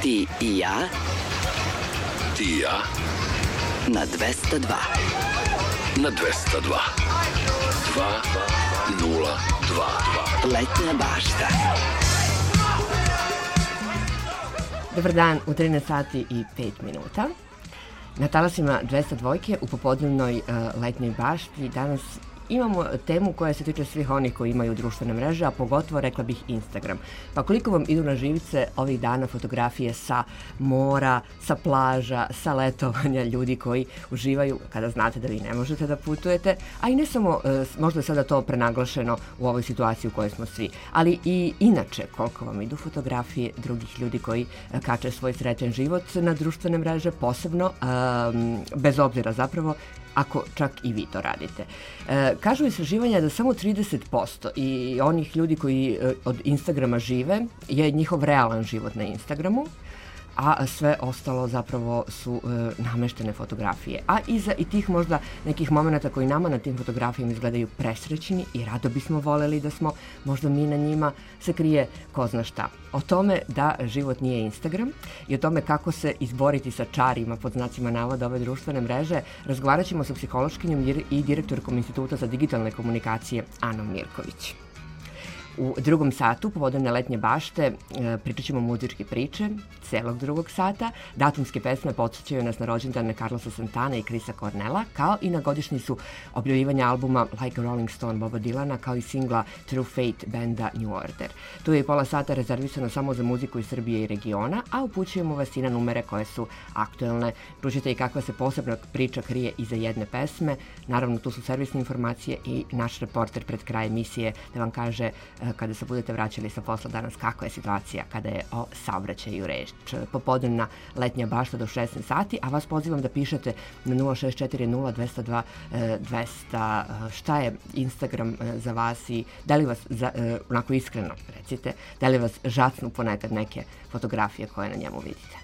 Ti i ja. Ti i ja. Na 202. Na 202. 202. Letnja bašta. Dobar dan, u 13 sati i 5 minuta. Na talasima 202 u popodnevnoj letnjoj bašti danas imamo temu koja se tiče svih onih koji imaju društvene mreže, a pogotovo, rekla bih, Instagram. Pa koliko vam idu na živice ovih dana fotografije sa mora, sa plaža, sa letovanja, ljudi koji uživaju kada znate da vi ne možete da putujete, a i ne samo, možda je sada to prenaglašeno u ovoj situaciji u kojoj smo svi, ali i inače koliko vam idu fotografije drugih ljudi koji kače svoj srećan život na društvene mreže, posebno, bez obzira zapravo, ako čak i vi to radite. Kažu istraživanja da samo 30% i onih ljudi koji od Instagrama žive je njihov realan život na Instagramu, a sve ostalo zapravo su nameštene fotografije. A iza i tih možda nekih momenta koji nama na tim fotografijama izgledaju presrećni i rado bismo voleli da smo možda mi na njima, se krije ko zna šta. O tome da život nije Instagram i o tome kako se izboriti sa čarima, pod znacima navoda, ove društvene mreže, razgovarat ćemo sa psihološkinjom i direktorkom Instituta za digitalne komunikacije Anom Mirković. U drugom satu popodnevne letnje bašte pričat ćemo muzičke priče celog drugog sata. Datumske pesme podsjećaju nas na rođendane Carlosa Santana i Chrisa Cornella, kao i na godišnjicu objavljivanja albuma Like a Rolling Stone Boba Dylana, kao i singla True Fate benda New Order. Tu je i pola sata rezervisano samo za muziku iz Srbije i regiona, a upućujemo vas i na numere koje su aktuelne. Čućete i kakva se posebna priča krije iza jedne pesme. Naravno, tu su servisne informacije i naš reporter pred kraj emisije da vam kaže kada se budete vraćali sa posla danas kakva je situacija kada je o saobraćaju reč. Popodnevna letnja bašta do 16 sati, a vas pozivam da pišete na 0640 202 šta je Instagram za vas i da li vas, onako iskreno recite, da li vas žacnu ponekad neke fotografije koje na njemu vidite.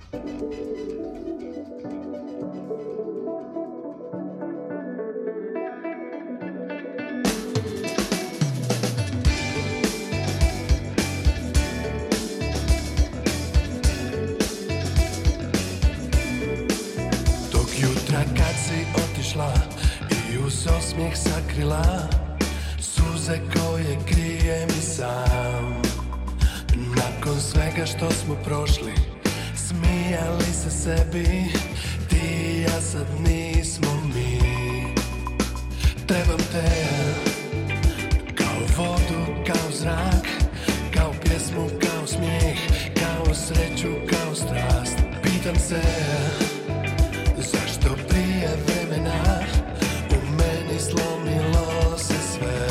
I uz osmijeh sakrila suze koje krijem i sam. Nakon svega što smo prošli, smijali se sebi, ti i ja sad nismo mi. Trebam te kao vodu, kao zrak, kao pjesmu, kao smijeh, kao sreću, kao strast. Pitam se zašto prije vremena u meni slomilo se sve.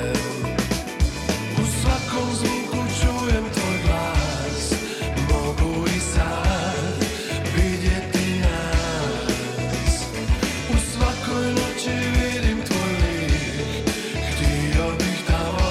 U svakom zvuku čujem tvoj glas, mogu i sad vidjeti nas. U svakoj noći vidim tvoj lik, htio bih tamo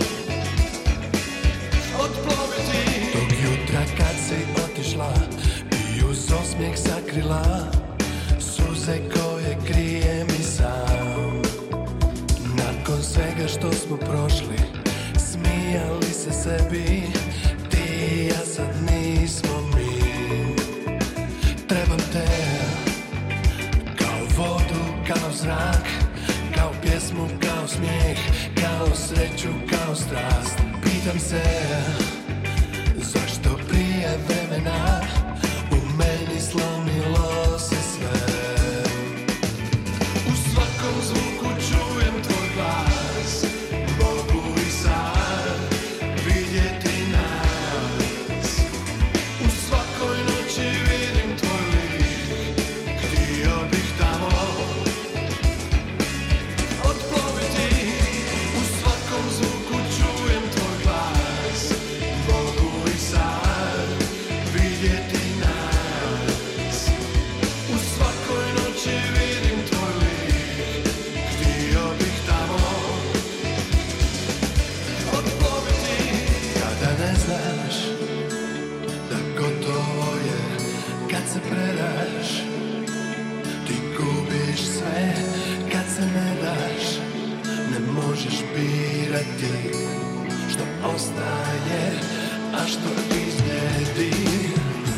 otploviti. Tog jutra kad si otišla i uz osmijeh sakrila suze koje krijem i sam. Nakon svega što smo prošli, smijali se sebi, ti i ja sad nismo mi. Trebam te kao vodu, kao zrak, kao pjesmu, kao smijeh, kao sreću, kao strast. Pitam se zašto prije vremena u meni slomilo se sve. U svakom zvuku čujem tvoj glas, mogu i sad vidjeti nas. U svakoj noći vidim tvoj lik, htio bih tamo otploviti. U svakom zvuku čujem tvoj glas, mogu i sad vidjeti nas. U svakoj noći vidim tvoj lik, htio bih tamo otploviti. Kada ne znaš da gotovo je, kad se predaš, ti gubiš sve. Kad se ne daš, ne možeš birati što ostaje, a što izbjedi.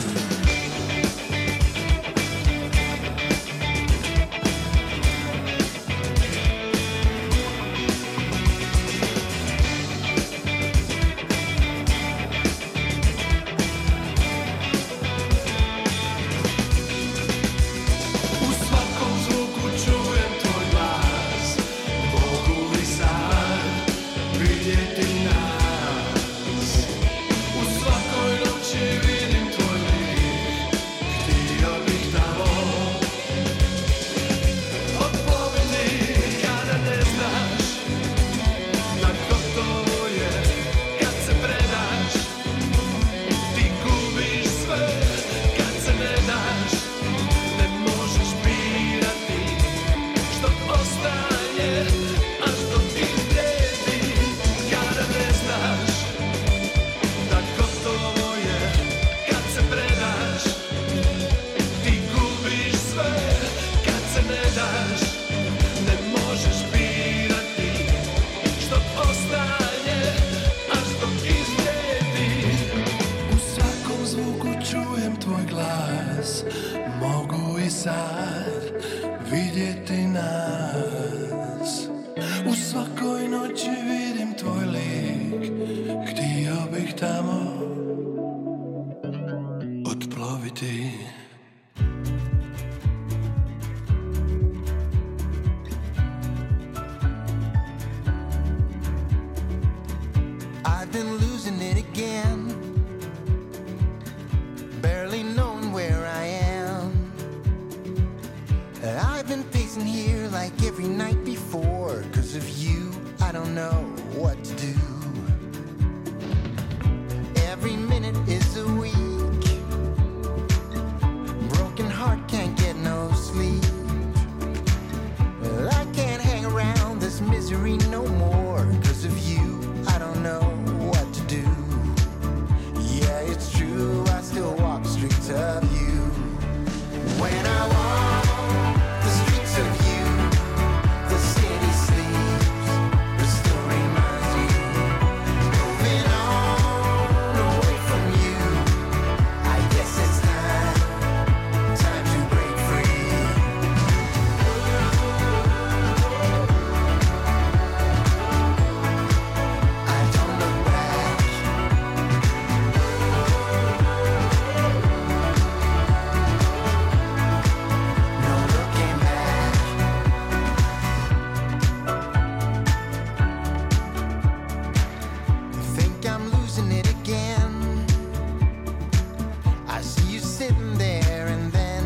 svakoj noći vidim tvoj lik, htio bih tamo odploviti. I've been losing it again, barely knowing where I am. I've been pacing here like every night before. 'Cause of you, I don't know what to do. Every minute is a week, broken heart can't get no sleep. I can't hang around this misery no more. 'Cause of you, I don't know what to do. Yeah, it's true, I still walk the streets of you. When I walk the streets of you, the city sleeps, but still reminds me. Moving on away from you, I guess it's time to break free. I don't look back. No looking back. Think I'm losing it again. I see you sitting there and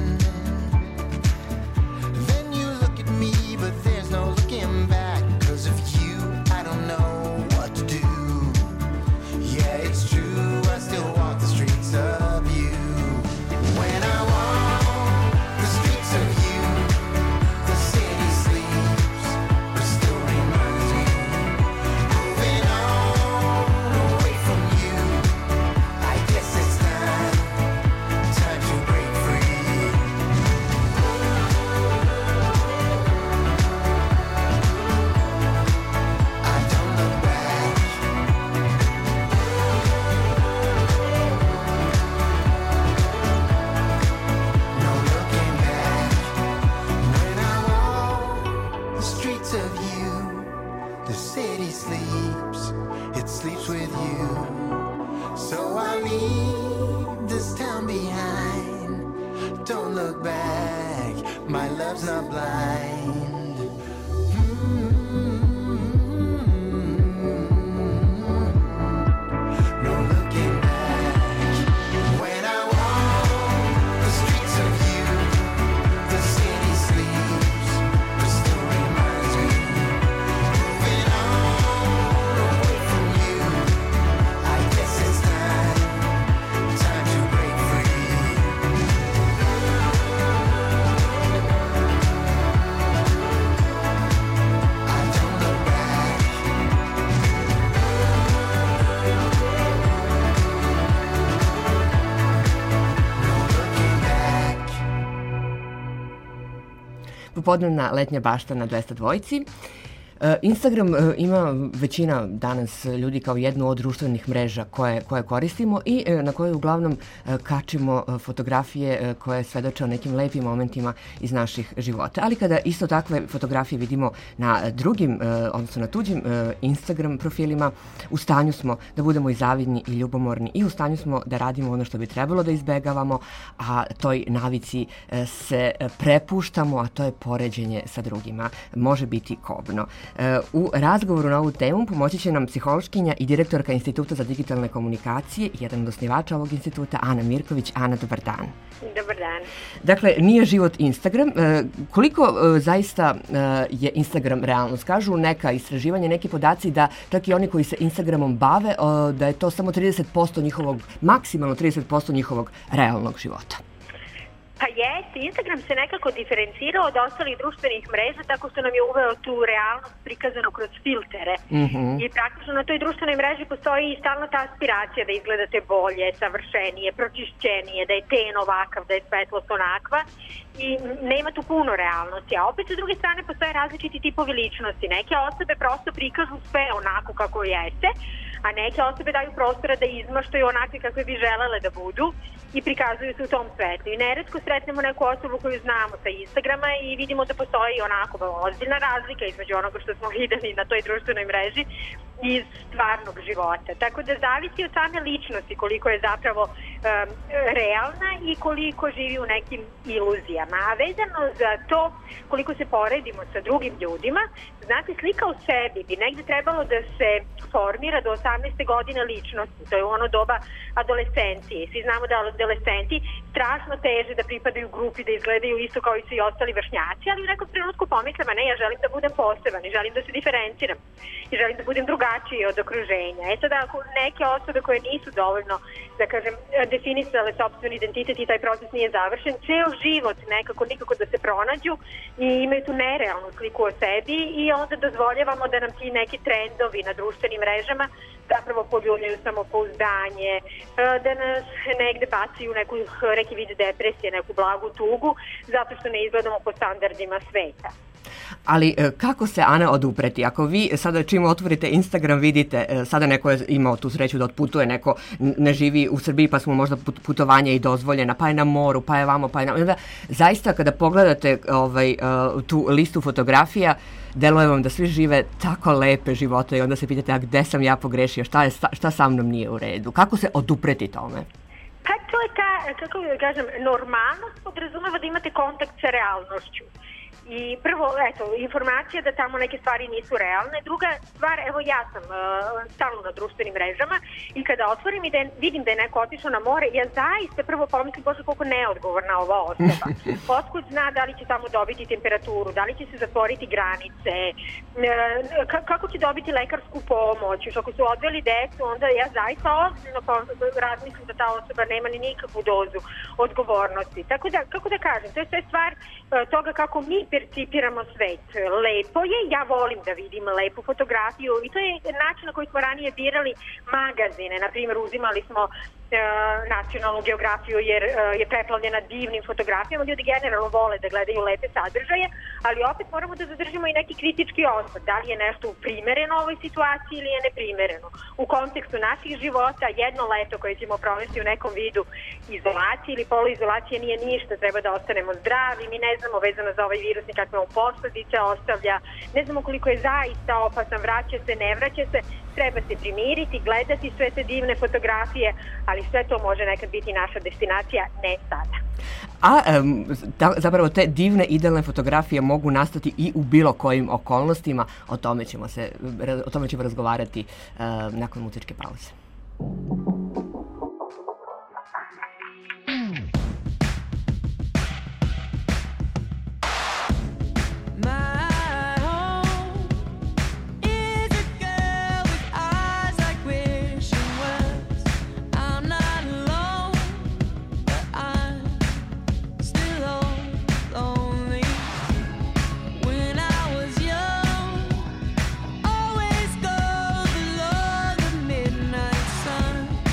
then you look at me, but there's no looking back. 'Cause of you, I don't know what to do. Yeah, it's true, I still walk the streets of you. When I walk the streets of you, the city sleeps, but still reminds me. Moving on away from you, I guess it's time to break free. I don't look back. No looking back. When I walk the streets of you, the city sleeps, it sleeps with you. So I leave this town behind. Don't look back, my love's not blind. No looking back. When I walk the streets of you, the city sleeps, but still reminds me. Moving on away from you, I guess it's time to break free. I don't look back. No looking back. Popodnevna letnja bašta na 202. Instagram ima većina danas ljudi kao jednu od društvenih mreža koje koristimo i na kojoj uglavnom kačimo fotografije koje svedoče o nekim lepim momentima iz naših života. Ali kada isto takve fotografije vidimo na drugim, odnosno na tuđim Instagram profilima, u stanju smo da budemo i zavidni i ljubomorni i u stanju smo da radimo ono što bi trebalo da izbegavamo, a toj navici se prepuštamo, a to je poređenje sa drugima. Može biti kobno. U razgovoru na ovu temu pomoći će nam psihološkinja i direktorka Instituta za digitalne komunikacije i jedan od osnivača ovog instituta, Ana Mirković. Ana, dobar dan. Dobar dan. Dakle, nije život Instagram. Koliko zaista je Instagram realnost? Kažu neka istraživanja, neki podaci da čak i oni koji se Instagramom bave, da je to samo 30% njihovog, maksimalno 30% njihovog realnog života. Pa jeste, Instagram se nekako diferencirao od ostalih društvenih mreža tako što nam je uveo tu realnost prikazanu kroz filtere. I praktično na toj društvenoj mreži postoji i stalno ta aspiracija da izgledate bolje, savršenije, pročišćenije, da je ten ovakav, da je svetlost onakva i nema tu puno realnosti. A opet sa druge strane postoje različiti tipovi ličnosti. Neke osobe prosto prikažu sve onako kako jeste, a neke osobe daju prostora da izmaštaju onakve kakve bi želele da budu i prikazuju se u tom svetlu. I neretko sretnemo neku osobu koju znamo sa Instagrama i vidimo da postoji onako ozbiljna razlika između onoga što smo videli na toj društvenoj mreži iz stvarnog života. Tako da zavisi od same ličnosti koliko je zapravo realna i koliko živi u nekim iluzijama. A vezano za to koliko se poredimo sa drugim ljudima, znate, slika o sebi bi negde trebalo da se formira do 18. godine ličnosti. To je ono doba adolescencije. Svi znamo da adolescenti strašno teže da pripadaju grupi, da izgledaju isto kao i svi ostali vršnjaci, ali u nekom trenutku pomislim, ne, ja želim da budem poseban i želim da se diferenciram i želim da budem drugačiji od okruženja. Sada, ako neke osobe koje nisu dovoljno, da kažem, definisale sopstveni identitet i taj proces nije završen, ceo život nikako da se pronađu i imaju tu nerealnu sliku o sebi i onda dozvoljavamo da nam ti neki trendovi na društvenim mrežama zapravo poljuljaju samopouzdanje, da nas negde bacaju neki vid depresije, neku blagu tugu, zato što ne izgledamo po standardima sveta. Ali kako se, Ana, odupreti? Ako vi sada čim otvorite Instagram vidite, sada neko je imao tu sreću da otputuje, neko ne živi u Srbiji pa smo možda putovanja i dozvoljena, pa je na moru, pa je vamo, pa je na... Onda, zaista kada pogledate tu listu fotografija, deluje vam da svi žive tako lepe živote i onda se pitate, a gde sam ja pogrešio, šta sa mnom nije u redu? Kako se odupreti tome? Pa to je kako kažem, normalnost podrazumeva da imate kontakt sa realnošću. I prvo, informacija da tamo neke stvari nisu realne. Druga stvar, ja sam stalno na društvenim mrežama i kada otvorim i da vidim da je neko otišao na more, ja zaista prvo pomislim, bože, koliko neodgovorna ova osoba. Otkud zna da li će tamo dobiti temperaturu, da li će se zatvoriti granice, kako će dobiti lekarsku pomoć. Još ako su odveli decu, onda ja zaista ozbiljno razmislim da ta osoba nema ni nikakvu dozu odgovornosti. Tako da, kako da kažem, to je sve stvar toga kako mi percipiramo svet. Lepo je, ja volim da vidim lepu fotografiju i to je način na koji smo ranije birali magazine. Na primjer, uzimali smo nacionalnu geografiju jer je preplavljena divnim fotografijama. Ljudi generalno vole da gledaju lepe sadržaje, ali opet moramo da zadržimo i neki kritički osvrt. Da li je nešto primereno ovoj situaciji ili je neprimereno. U kontekstu naših života, jedno leto koje ćemo provesti u nekom vidu izolacije ili poluizolacije nije ništa, treba da ostanemo zdravi, mi ne znamo vezano za ovaj virus nikakve posledice ostavlja, ne znamo koliko je zaista opasan, vraća se, ne vraća se, treba se primiriti, gledati sve te divne fotografije, ali sve to može nekad biti naša destinacija, ne sada. A zapravo te divne, idealne fotografije mogu nastati i u bilo kojim okolnostima, o tome ćemo razgovarati nakon muzičke pauze. Always go below the midnight sun.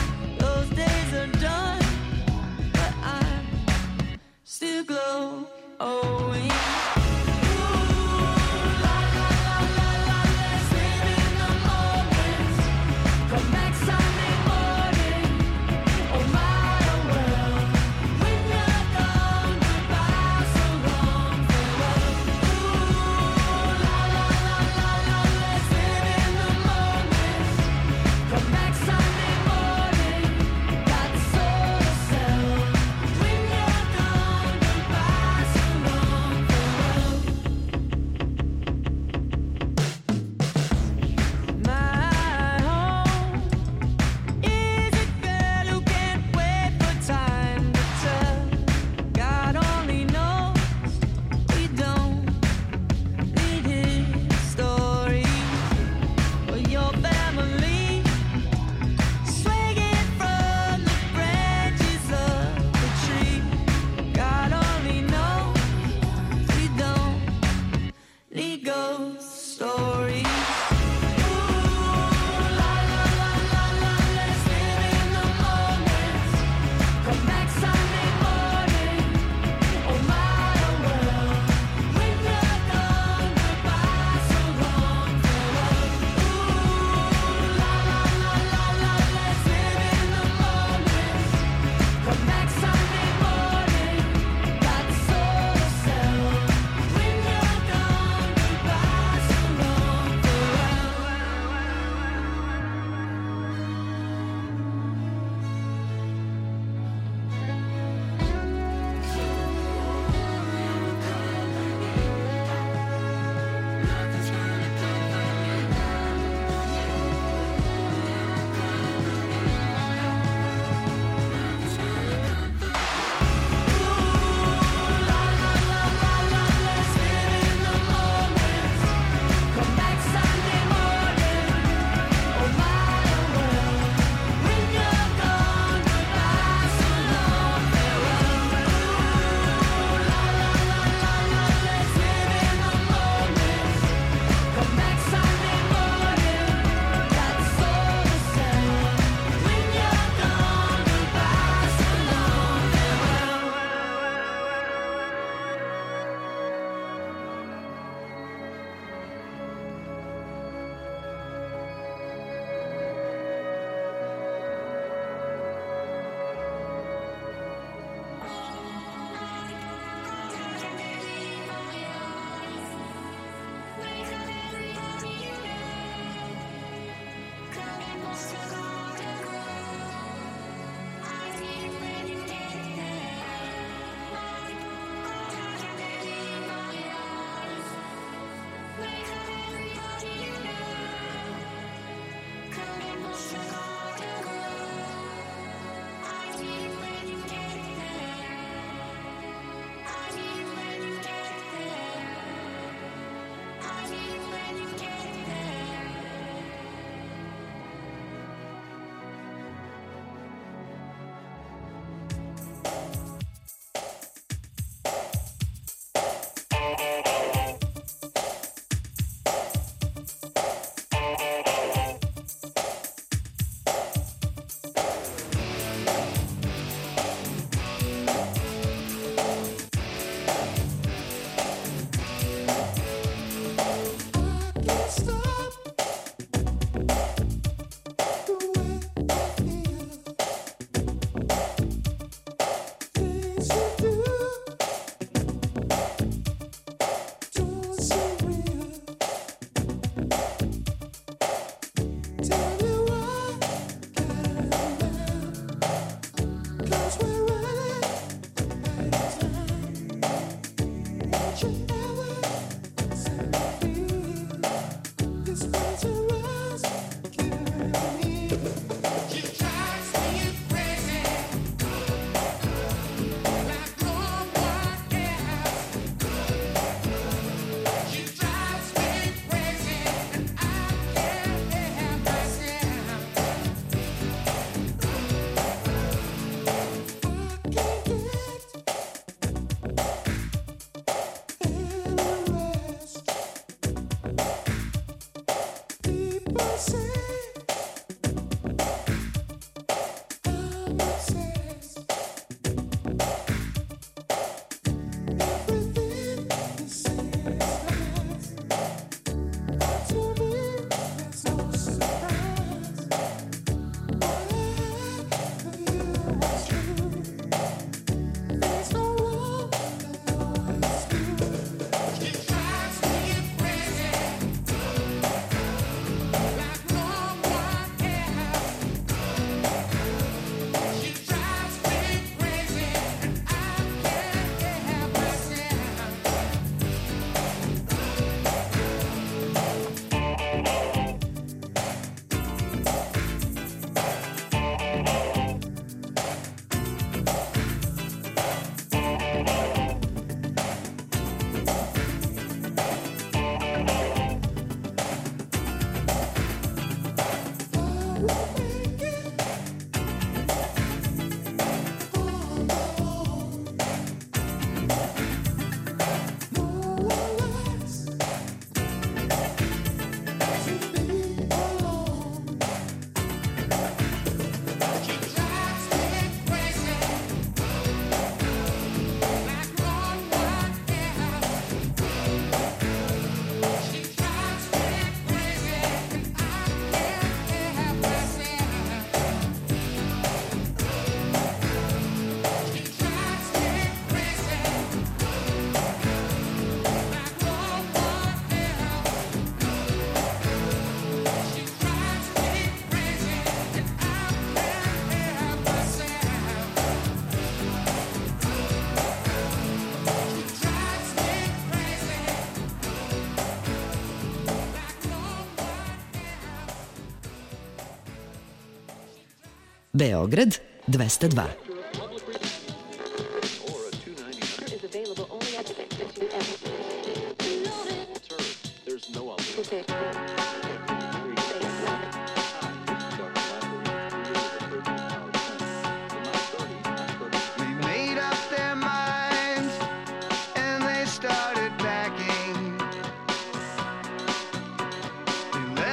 Beograd 202.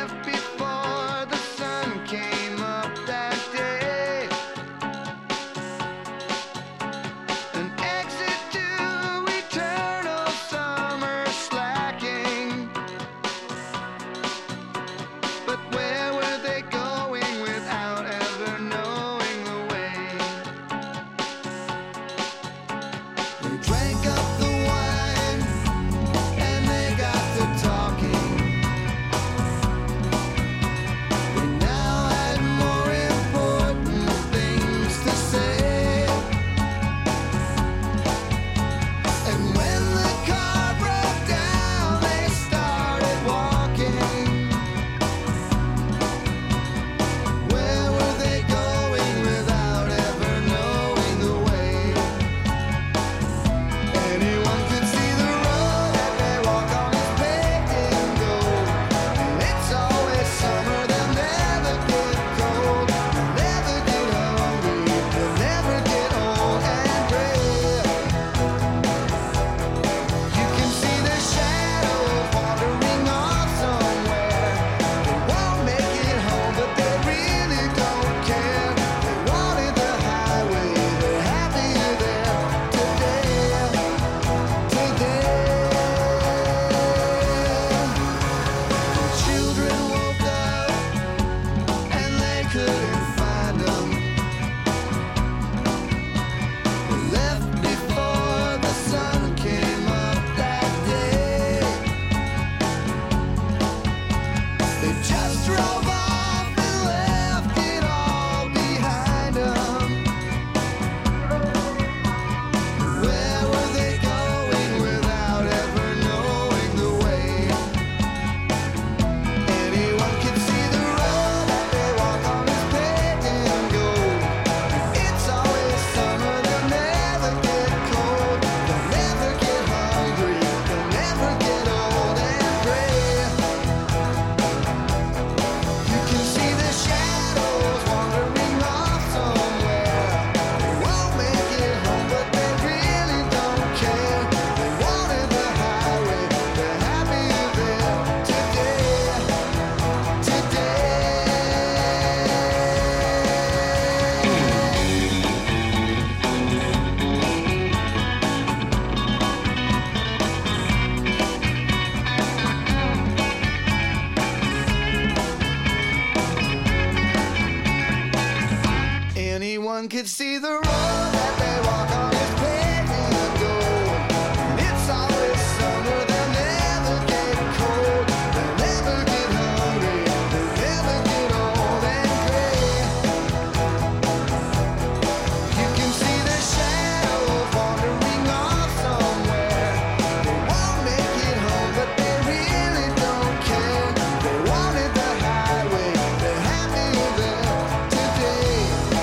Before the sun came up that day. Everyone could see the road that they walk on is paving the gold. And it's always summer, they'll never get cold. They'll never get hungry, they'll never get old and gray. You can see the shadows wandering off somewhere. They won't make it home, but they really don't care. They wanted the highway, they're happy there today.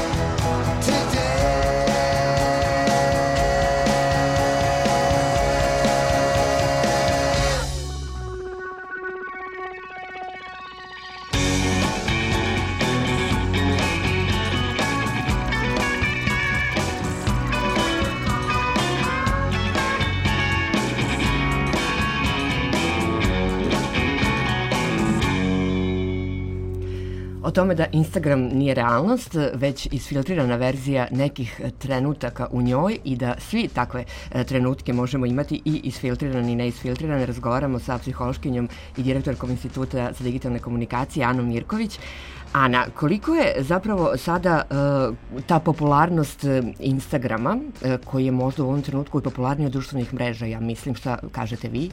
O tome da Instagram nije realnost, već isfiltrirana verzija nekih trenutaka u njoj i da svi takve trenutke možemo imati i isfiltrirane i neisfiltrirane, razgovaramo sa psihološkinjom i direktorkom Instituta za digitalne komunikacije Anom Mirković. Ana, koliko je zapravo sada ta popularnost Instagrama, koji je možda u ovom trenutku i popularniji od društvenih mreža, ja mislim, šta kažete vi?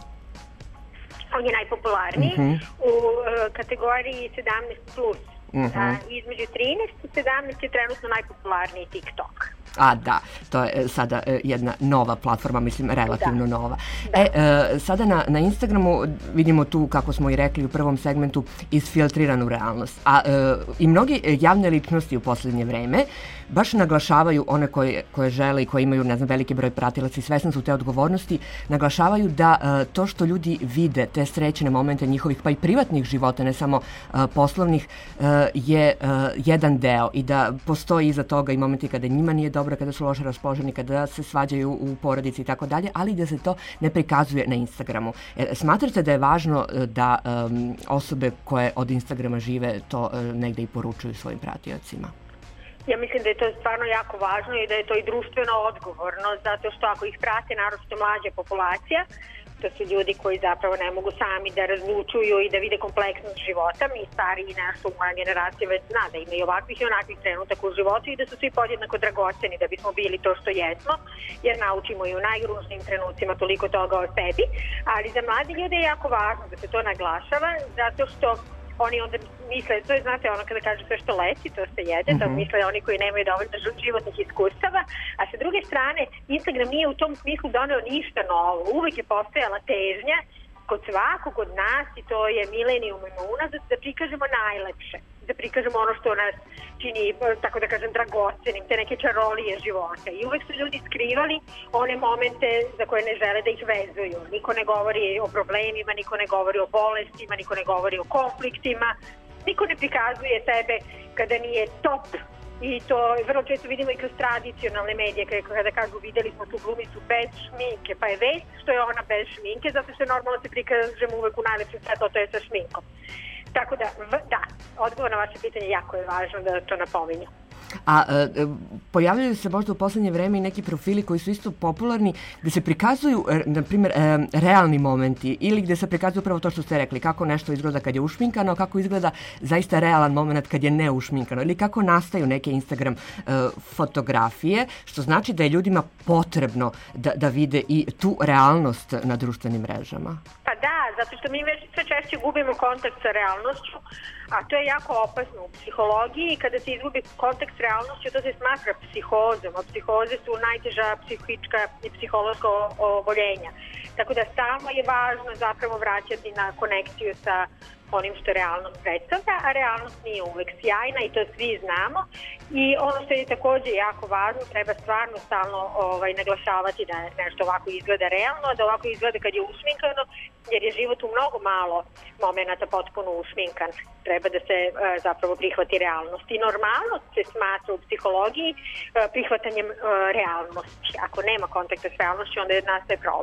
On je najpopularniji u kategoriji 17+. Između 13 i 17 je trenutno najpopularniji TikTok. A da, to je sada jedna nova platforma, mislim relativno nova. Sada na Instagramu vidimo tu, kako smo i rekli u prvom segmentu, isfiltriranu realnost. A i mnogi javne ličnosti u poslednje vreme baš naglašavaju, one koje žele i koje imaju, ne znam, veliki broj pratilaca i svesni su te odgovornosti, naglašavaju da to što ljudi vide, te srećne momente njihovih, pa i privatnih života, ne samo poslovnih, je jedan deo i da postoji iza toga i momenti kada njima nije dobro, kada su loše raspoloženi, kada se svađaju u porodici i tako dalje, ali da se to ne prikazuje na Instagramu. Smatrate da je važno da osobe koje od Instagrama žive to negde i poručuju svojim pratiocima? Ja mislim da je to stvarno jako važno i da je to i društveno odgovorno, zato što ako ih prate naročito mlađa populacija, to su ljudi koji zapravo ne mogu sami da razlučuju i da vide kompleksnost života. Mi stariji i nešto moja generacija već zna da ima i ovakvih i onakvih trenutaka u životu i da su svi podjednako dragoceni da bismo bili to što jesmo, jer naučimo i u najružnijim trenucima toliko toga o sebi. Ali za mladi ljude je jako važno da se to naglašava, zato što oni onda misle, to je, znate, ono kada kažu sve što leti, to se jede, to misle oni koji nemaju dovoljno životnih iskustava, a sa druge strane, Instagram nije u tom smislu doneo ništa novo, uvek je postojala težnja kod svakog od nas, i to je milenijumima unazad, da prikažemo najlepše, da prikažemo ono što nas čini, tako da kažem, dragocenim, te neke čarolije života. I uvek su ljudi skrivali one momente za koje ne žele da ih vezuju. Niko ne govori o problemima, niko ne govori o bolestima, niko ne govori o konfliktima, niko ne prikazuje sebe kada nije top. I to vrlo često vidimo i kroz tradicionalne medije, kada kažu videli smo tu glumicu bez šminke, pa je vest što je ona bez šminke, zato što je normalno se prikažemo uvek u najlepšem svetlu, to je sa šminkom. Tako da, odgovor na vaše pitanje jako je važno da to napominju. A pojavljaju se možda u poslednje vreme i neki profili koji su isto popularni, gde se prikazuju, na primjer, realni momenti ili gde se prikazuju upravo to što ste rekli, kako nešto izgleda kad je ušminkano, kako izgleda zaista realan moment kad je neušminkano ili kako nastaju neke Instagram fotografije, što znači da je ljudima potrebno da vide i tu realnost na društvenim mrežama. Pa da, zato što mi već sve češće gubimo kontakt sa realnošću, a to je jako opasno u psihologiji. Kada se izgubi kontakt s realnošću, to se smatra psihozom, a psihoze su najteža psihička i psihološka oboljenja. Tako da stalno je važno zapravo vraćati na konekciju sa onim što realnost predstavlja, a realnost nije uvek sjajna i to svi znamo. I ono što je takođe jako važno, treba stvarno stalno naglašavati da nešto ovako izgleda realno, da ovako izgleda kad je ušminkano, jer je život u mnogo malo momenata potpuno ušminkan. Treba da se zapravo prihvati realnost. I normalnost se smatra u psihologiji prihvatanjem realnosti. Ako nema kontakta s realnošću, onda nastaje problem.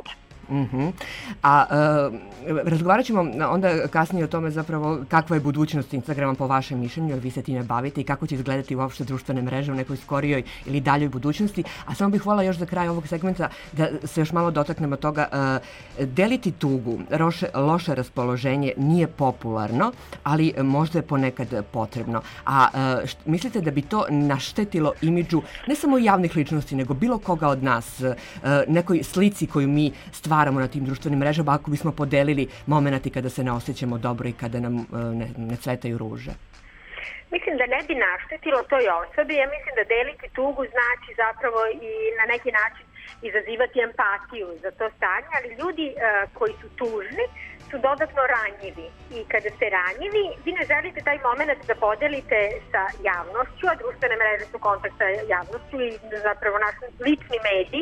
Razgovarat ćemo onda kasnije o tome zapravo kakva je budućnost Instagrama po vašem mišljenju, jer vi se time bavite i kako će izgledati uopšte društvene mreže u nekoj skorijoj ili daljoj budućnosti. A samo bih voljela još za kraj ovog segmenta da se još malo dotaknemo toga. Deliti tugu, loše raspoloženje nije popularno, ali možda je ponekad potrebno. A mislite da bi to naštetilo imidžu ne samo javnih ličnosti, nego bilo koga od nas, nekoj slici koju mi stvaramo na tim društvenim mrežama, ako bismo podelili momenati kada se ne osjećamo dobro i kada nam ne cvetaju ruže? Mislim da ne bi naštetilo toj osobi. Ja mislim da deliti tugu znači zapravo i na neki način izazivati empatiju za to stanje, ali ljudi koji su tužni su dodatno ranjivi i kada ste ranjivi, vi ne želite taj moment da podelite sa javnošću, a društvene mreže su kontakt sa javnošću i zapravo naš lični mediji,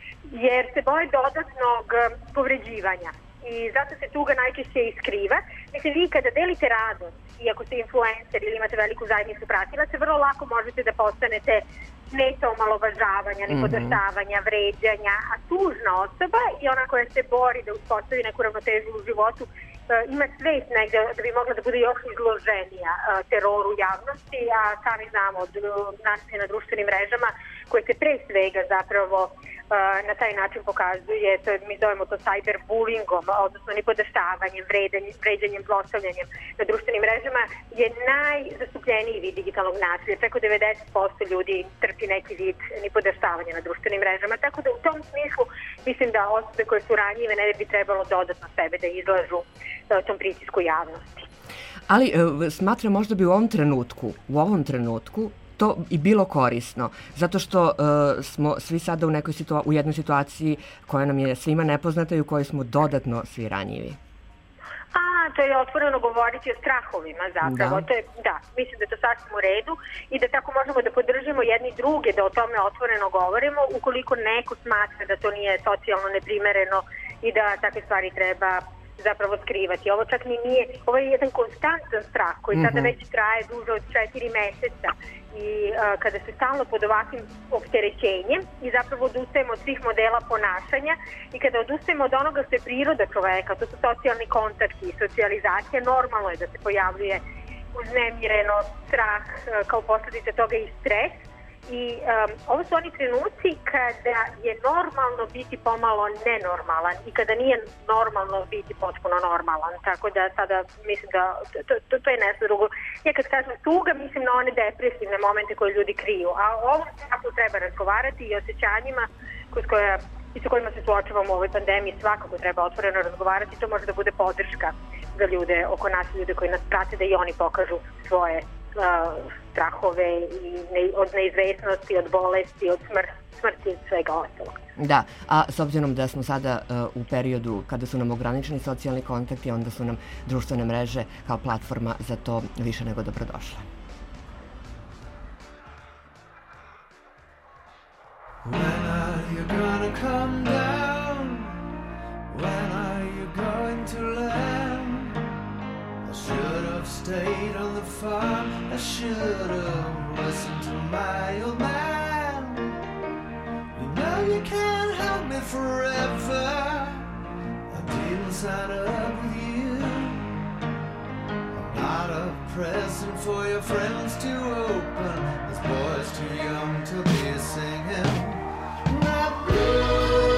jer se boje dodatnog povređivanja i zato se tuga najčešće i skriva. Mislim, vi kada delite radost i ako ste influencer ili imate veliku zajednicu pratilaca, vrlo lako možete da postanete meta omalovažavanja, nipodaštavanja, vređanja, a tužna osoba i ona koja se bori da uspostavi neku ravnotežu u životu ima svest negde da bi mogla da bude još izloženija teroru javnosti, a sami znamo od nasilja na društvenim mrežama koje se pre svega zapravo na taj način pokazuje, to mi zovemo to cyberbullyingom, odnosno nipodaštavanjem, vređanjem, zlostavljanjem na društvenim mrežama je najzastupljeniji vid digitalnog nasilja. Preko 90% ljudi trpi neki vid nipodaštavanja na društvenim mrežama, tako da u tom smislu mislim da osobe koje su ranjive ne bi trebalo dodatno sebe da izlažu tom pritisku javnosti. Ali smatram možda bi u ovom trenutku to i bilo korisno, zato što smo svi sada u jednoj situaciji koja nam je svima nepoznata i u kojoj smo dodatno svi ranjivi. To je otvoreno govoriti o strahovima zapravo. Mislim da je to sasvim u redu i da tako možemo da podržimo jedni druge da o tome otvoreno govorimo ukoliko neko smatra da to nije socijalno neprimereno i da takve stvari treba zapravo skrivati. Ovo čak ni nije, ovo je jedan konstantan strah koji sada već traje duže od 4 meseca i kada se stalno pod ovakvim opterećenjem i zapravo odustajemo od svih modela ponašanja i kada odustajemo od onoga što je priroda čoveka, to su socijalni kontakti i socijalizacija, normalno je da se pojavljuje uznemirenost, strah, kao posljedica toga i stres. I ovo su oni trenuci kada je normalno biti pomalo nenormalan i kada nije normalno biti potpuno normalan. Tako da sada mislim da to je nešto drugo. Ja kad kažem tuga, mislim na one depresivne momente koje ljudi kriju. A o ovom strahu treba razgovarati i osjećanjima sa kojima se suočavamo u ovoj pandemiji svakako treba otvoreno razgovarati. To može da bude podrška za ljude oko nas, ljude koji nas prate, da i oni pokažu svoje strahove i od neizvesnosti, od bolesti, od smrti i svega ostalog. Da, a s obzirom da smo sada u periodu kada su nam ograničeni socijalni kontakti, onda su nam društvene mreže kao platforma za to više nego dobrodošle. When are you gonna come down? When are you going to land? I should have stayed on the farm. I should have listened to my old man. You know you can't help me forever. I didn't sign up with you. I'm not a present for your friends to open. This boy's too young to be singing. Not blue.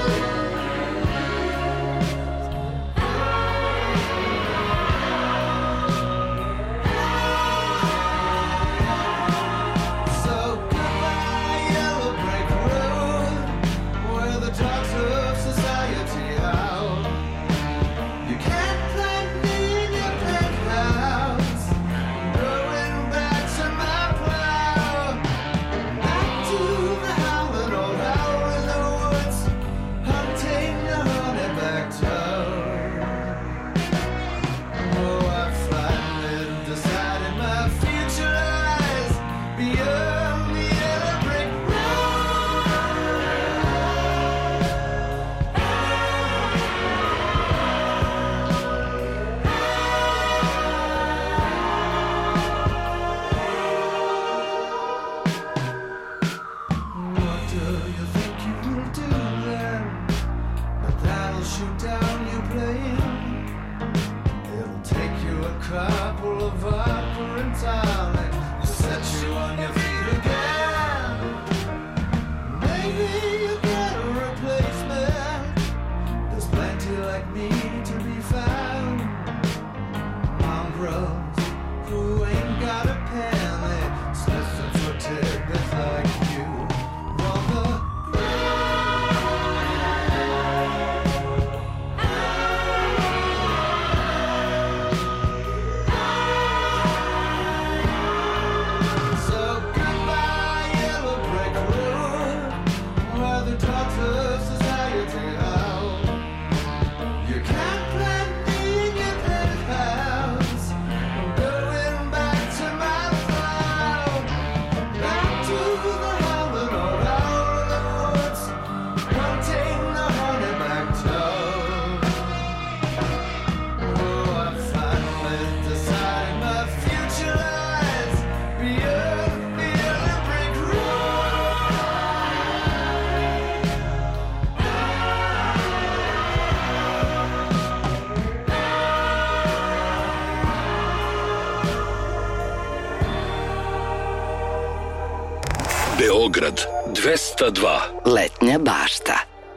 Beograd 202. Letnja bašta.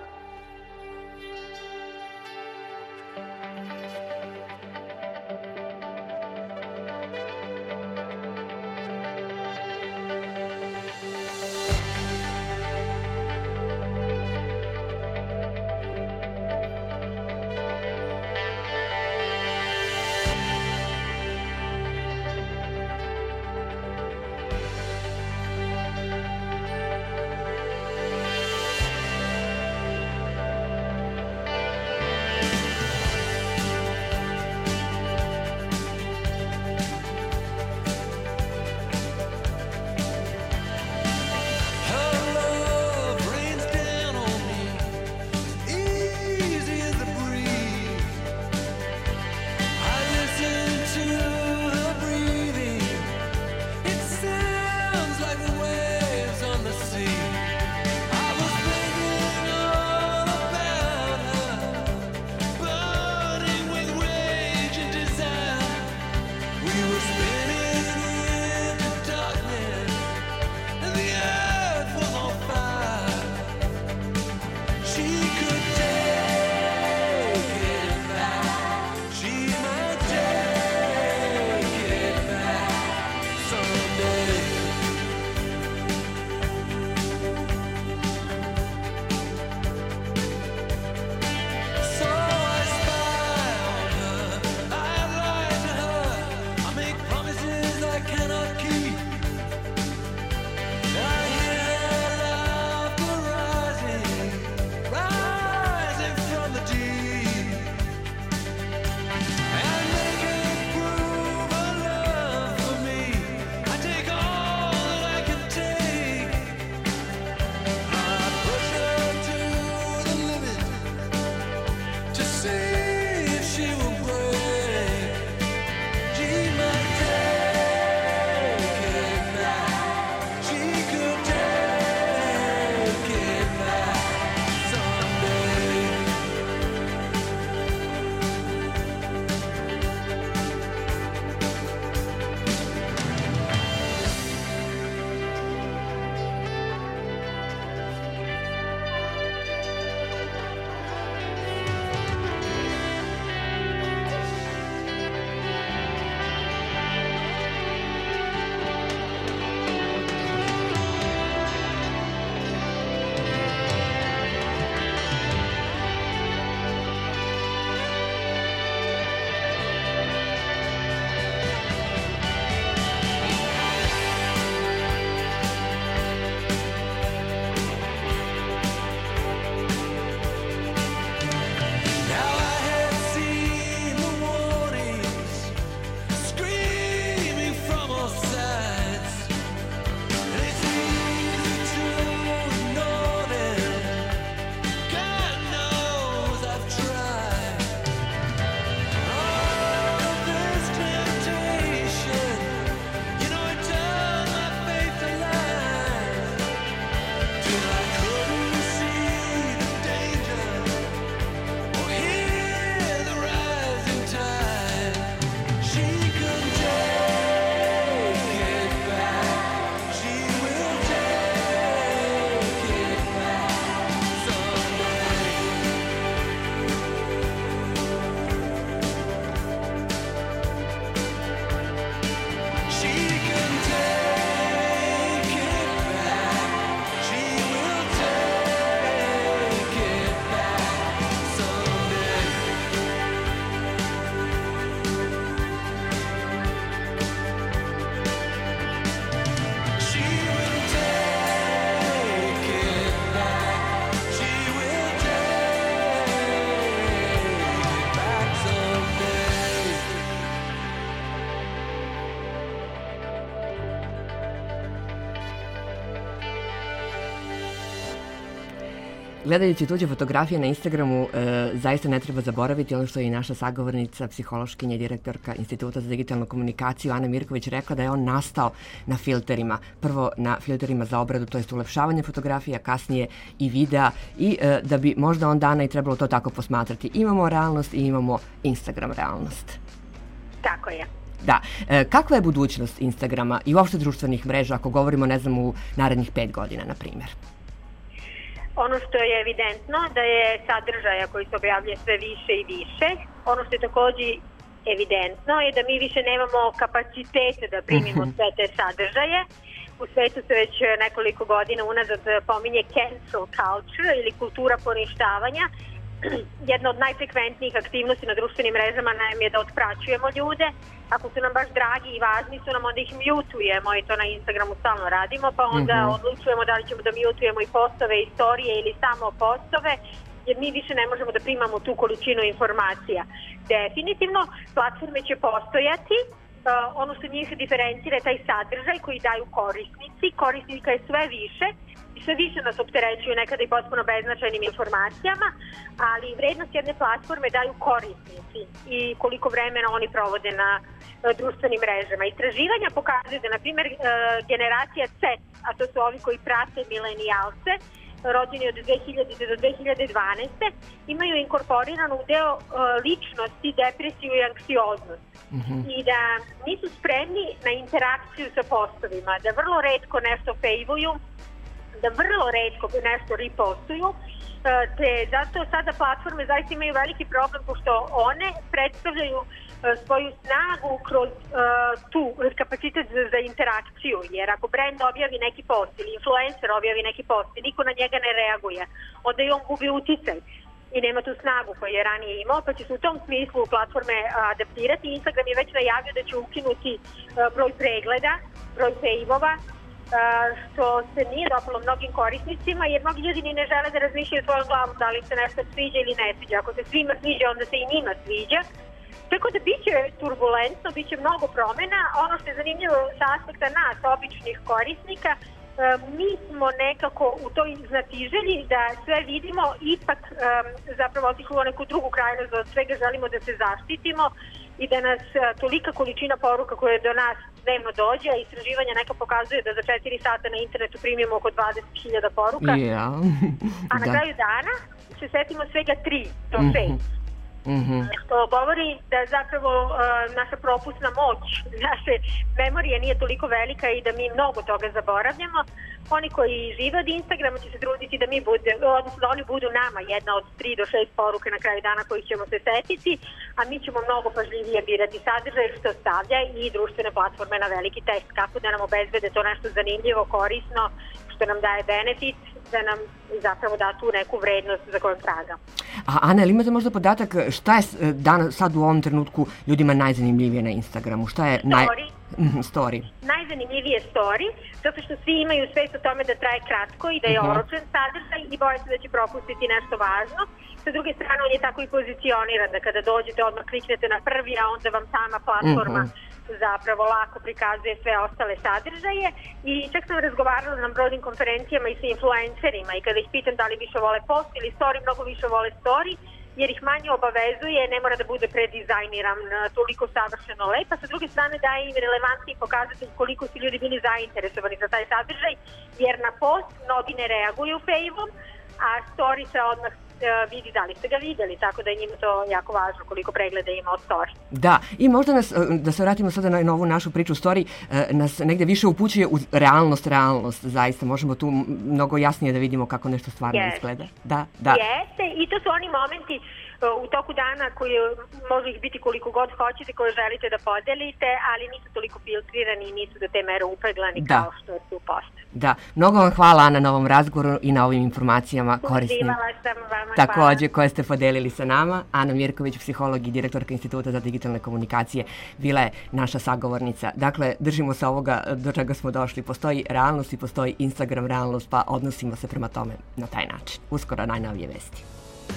Gledajući tuđe fotografije na Instagramu, zaista ne treba zaboraviti ono što je i naša sagovornica, psihološkinja i direktorka Instituta za digitalnu komunikaciju Ana Mirković rekla, da je on nastao na filterima. Prvo na filterima za obradu, to jest ulepšavanje fotografija, kasnije i videa, i da bi možda on dana i trebalo to tako posmatrati. Imamo realnost i imamo Instagram realnost. Tako je. Da. Kakva je budućnost Instagrama i uopšte društvenih mreža, ako govorimo, ne znam, u narednih 5 godina, na primjer? Ono što je evidentno da je sadržaja koji se objavljuje sve više i više. Ono što je takođe evidentno je da mi više nemamo kapacitete da primimo sve te sadržaje. U svetu se već nekoliko godina unazad pominje cancel culture ili kultura poništavanja. Jedna od najfrekventnijih aktivnosti na društvenim mrežama nam je da otpraćujemo ljude. Ako su nam baš dragi i važni su nam, onda ih mutujemo i to na Instagramu stalno radimo, pa onda odlučujemo da li ćemo da mutujemo i postove, istorije ili samo postove, jer mi više ne možemo da primamo tu količinu informacija. Definitivno, platforme će postojati, ono što njih diferencira je taj sadržaj koji daju korisnici. Korisnika je sve više i sve više nas opterećuju nekada i potpuno beznačajnim informacijama, ali vrednost jedne platforme daju korisnici i koliko vremena oni provode na društvenim mrežama. Istraživanja pokazuju da, na primjer, generacija Z, a to su ovi koji prate milenijalce, rođeni od 2000. do 2012. imaju inkorporiranu deo ličnosti, depresiju i anksioznost. I da nisu spremni na interakciju sa postovima, da vrlo retko nešto fejvuju, da vrlo retko nešto repostuju, te zato sada platforme zaista imaju veliki problem pošto one predstavljaju svoju snagu kroz tu kapacitet za interakciju, jer ako brand objavi neki post ili influencer objavi neki post i niko na njega ne reaguje, onda i on gubi uticaj i nema tu snagu koju je ranije imao, pa će se u tom smislu platforme adaptirati. Instagram je već najavio da će ukinuti broj pregleda, broj fejvova, što se nije dopalo mnogim korisnicima, jer mnogi ljudi ni ne žele da razmišljaju svojom glavom da li se nešto sviđa ili ne sviđa. Ako se svima sviđa, onda se i njima sviđa. Tako da biće turbulentno, biće mnogo promena. Ono što je zanimljivo sa aspekta nas, običnih korisnika, mi smo nekako u toj znatiželji da sve vidimo, ipak zapravo otišli u neku drugu krajnost, da od svega želimo da se zaštitimo i da nas tolika količina poruka koje do nas dnevno dođe, a istraživanja neka pokazuje da za 4 sata na internetu primimo oko 20.000 poruka, a na kraju dana se setimo svega 3 do 5. Što govori da zapravo naša propusna moć, naše memorije nije toliko velika i da mi mnogo toga zaboravljamo. Oni koji žive od Instagrama će se truditi da da oni budu nama jedna od 3 do 6 poruke na kraju dana kojih ćemo se setiti, a mi ćemo mnogo pažljivije birati sadržaj, što stavlja i društvene platforme na veliki test, kako da nam obezbede to nešto zanimljivo, korisno, što nam daje benefit, da nam zapravo da tu neku vrednost za kojom traga. A Ana, ili imate možda podatak šta je sad u ovom trenutku ljudima najzanimljivije na Instagramu? Šta je story? Najzanimljivije story, zato što svi imaju svest o tome da traje kratko i da je oročen sadržaj i boje se da će propustiti nešto važno. Sa druge strane, on je tako i pozicioniran da kada dođete odmah kliknete na prvi, a onda vam sama platforma zapravo lako prikazuje sve ostale sadržaje. I čak sam razgovarala na brojnim konferencijama i sa influencerima i kada ih pitam da li više vole post ili story, mnogo više vole story, jer ih manje obavezuje, ne mora da bude predizajniran, toliko savršeno lep, a sa druge strane daje im relevantni pokazatelj koliko su ljudi bili zainteresovani za taj sadržaj, jer na post mnogi ne reaguju fejvom, a story se odmah vidi da li ste ga videli, tako da je njima to jako važno koliko pregleda ima od story. Da, i možda nas, da se vratimo sada na ovu našu priču story, nas negde više upućuje u realnost, zaista možemo tu mnogo jasnije da vidimo kako nešto stvarno izgleda. Da. Jeste, i to su oni momenti u toku dana koji može ih biti koliko god hoćete, koje želite da podelite, ali nisu toliko filtrirani i nisu do te mere upeglani kao što je tu post. Da, mnogo vam hvala Ana na ovom razgovoru i na ovim informacijama korisnim. Uživala sam vama, takođe, koje ste podelili sa nama. Ana Mirković, psiholog i direktorka Instituta za digitalne komunikacije, bila je naša sagovornica. Dakle, držimo se ovoga do čega smo došli. Postoji realnost i postoji Instagram realnost, pa odnosimo se prema tome na taj način. Uskoro najnovije vesti.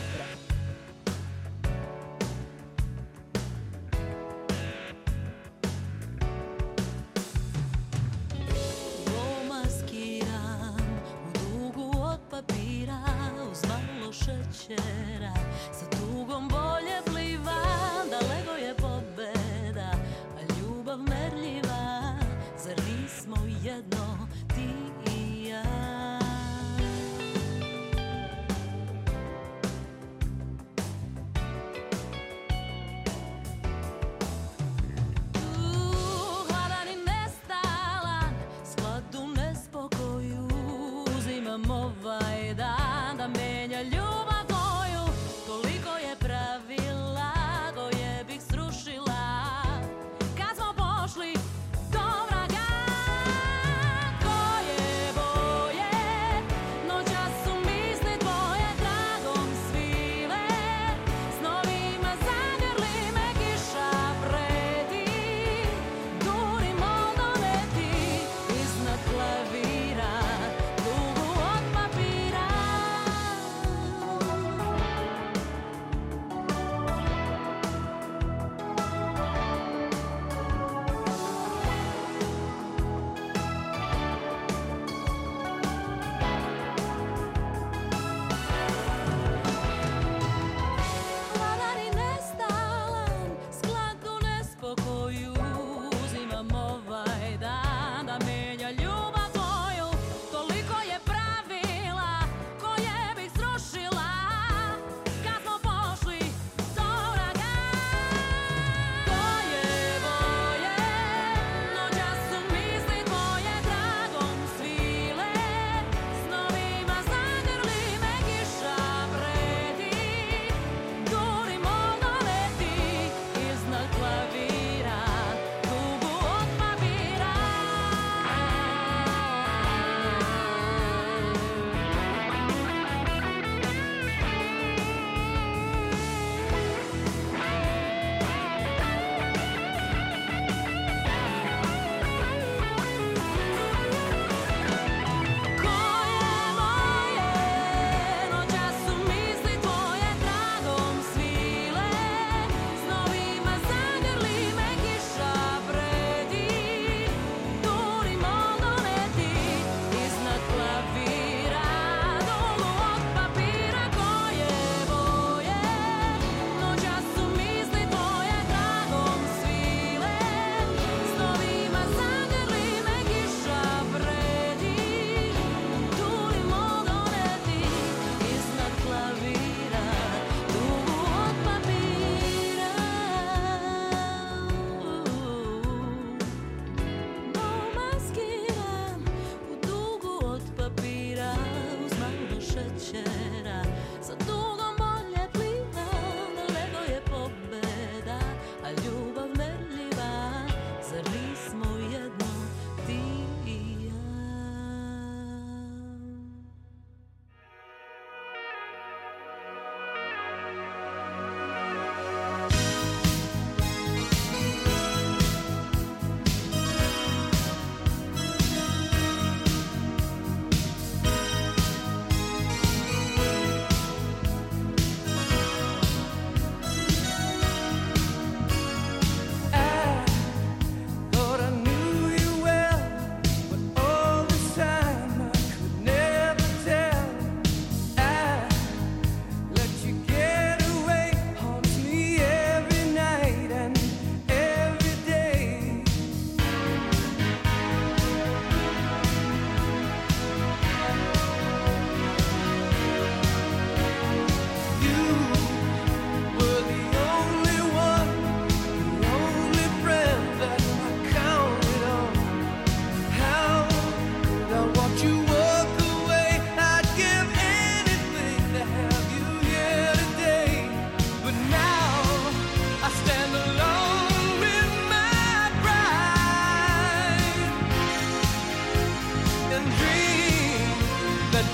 Sa tugom bolje pliva, daleko je pobeda, a ljubav merljiva, zar nismo jedno ti i ja?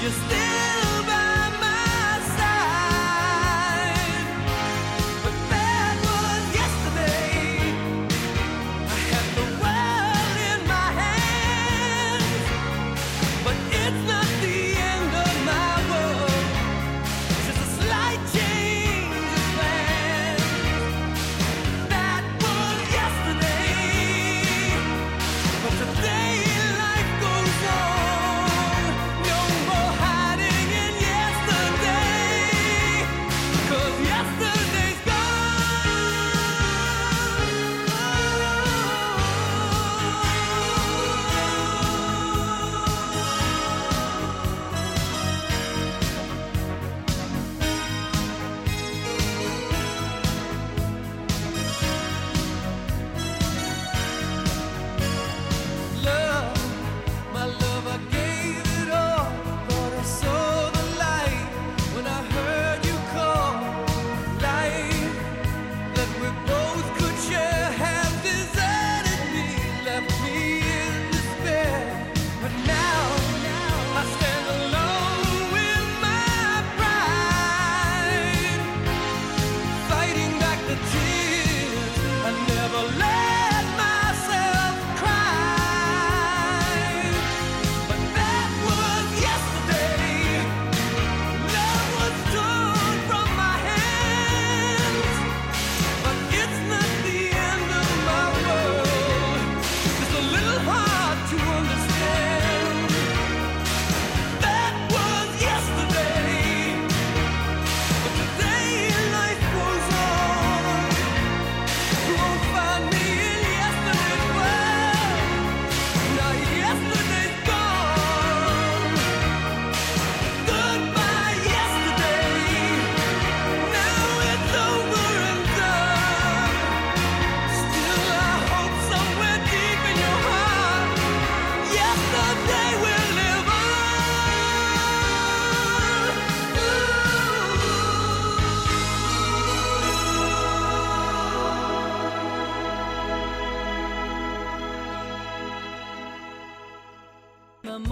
You still